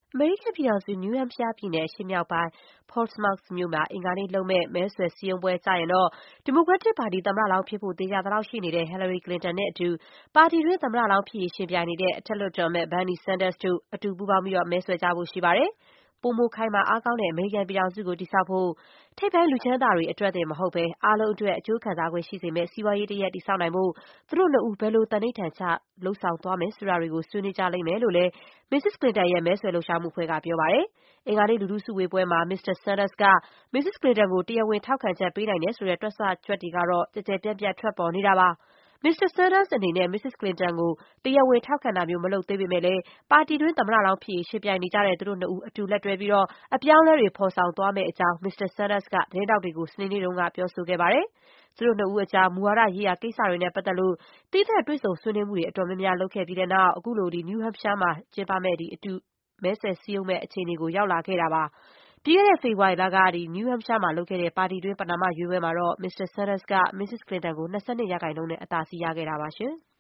အမေရိကန်ပြည်ထောင်စု နယူးဟမ်ရှားပြည်နယ် အရှေ့မြောက်ပိုင်း Portsmouth မြို့မှာ အင်္ဂါနေ့လုပ်မယ့် မဲဆွယ်စည်းရုံးပွဲကျရင်တော့ ဒီမိုကရက်တစ်ပါတီ သမ္မတလောင်းဖြစ်ဖို့ သေချာသလောက်ရှိနေတဲ့ Hillary Clinton နဲ့အတူ ပါတီတွင်း သမ္မတလောင်းဖြစ်ရေး ယှဉ်ပြိုင်နေတဲ့ အထက်လွှတ်တော်အမတ် Bernie Sanders တို့ အတူပူးပေါင်းပြီး မဲဆွယ်ကြဖို့ ရှိပါတယ်။ ပိုမိုခိုင်မာအားကောင်းတဲ့ အမေရိကန်ပြည်ထောင်စုကို တည်ဆောက်ဖို့ ထိပ်ပိုင်းလူချမ်းသာတွေ အတွက်တင်မဟုတ်ဘဲ အားလုံးအတွက် အကျိုးခံစားခွင့်ရှိစေမယ့် စီးပွားရေးတရပ် တည်ဆောက်နိုင်ဖို့ သူတို့နှစ်ဦး ဘယ်လို သန္နိဋ္ဌာန်ချ လုပ်ဆောင်သွားမယ် ဆိုတာတွေကို ဆွေးနွေးကြလိမ့်မယ်လို့လည်း မစ္စစ် Clinton ရဲ့ မဲဆွယ်လှုပ်ရှားမှုအဖွဲ့က ပြောပါတယ်။ အင်္ဂါနေ့ လူထုစုဝေးပွဲမှာ မစ္စတာ Sanders က မစ္စစ် Clinton ကို တရားဝင် ထောက်ခံချက်ပေးနိုင်တယ်ဆိုတဲ့ တွက်ဆချက်တွေကတော့ ကျယ်ကျယ်ပြန့်ပြန့် ထွက်ပေါ်နေတာပါ။ မစ္စတာ Sanders အနေနဲ့ မစ္စစ် Clinton ကို တရားဝင် ထောက်ခံတာမျိုး မလုပ်သေးပေမဲ့လည်း ပါတီတွင်း သမ္မတလောင်းဖြစ်ရေး ယှဉ်ပြိုင်နေကြတဲ့ သူတို့နှစ်ဦး အတူလက်တွဲပြီး အပြောင်းအလဲတွေ ဖော်ဆောင်သွားမယ့်အကြောင်း မစ္စတာ Sanders က သတင်းထောက်တွေကို စနေနေ့တုန်းက ပြောဆိုခဲ့ပါတယ်။ သူတို့နှစ်ဦးအကြား မူဝါဒရေးရာကိစ္စတွေနဲ့ပတ်သက်လို့ သီးသန့် တွေ့ဆုံဆွေးနွေးမှုတွေ အတော်များများ လုပ်ခဲ့ပြီးတဲ့နောက် ခုလို နယူးဟမ်ရှားမှာ ကျင်းပမယ့် အတူမဲဆွယ်စည်းရုံးမယ့် အခြေအနေကို ရောက်လာခဲ့တာပါ။ ပြီးခဲ့တဲ့ ဖေဖော်ဝါရီလက နယူးဟမ်ရှားမှာလုပ်ခဲ့တဲ့ ပါတီတွင်း ပဏာမရွေးပွဲမှာတော့ မစ္စတာ Sanders က မစ္စစ် Clinton ကို ၂၂% နဲ့ အသာစီးရခဲ့တာပါ။